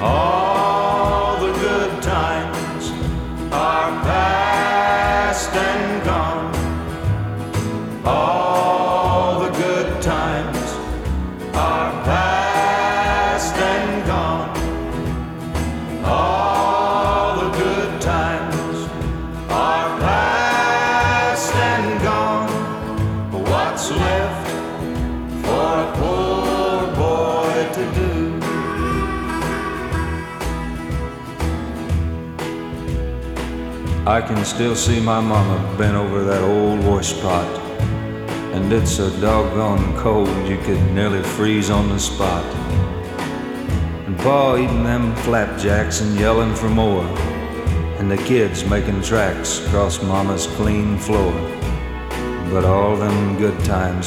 All the good times are past and gone. All the good times are past and gone. All the good times are past and gone. What's left for a poor boy to do? I can still see my mama bent over that old wash pot, and it's so doggone cold you could nearly freeze on the spot. And Pa eating them flapjacks and yelling for more, and the kids making tracks across Mama's clean floor. But all them good times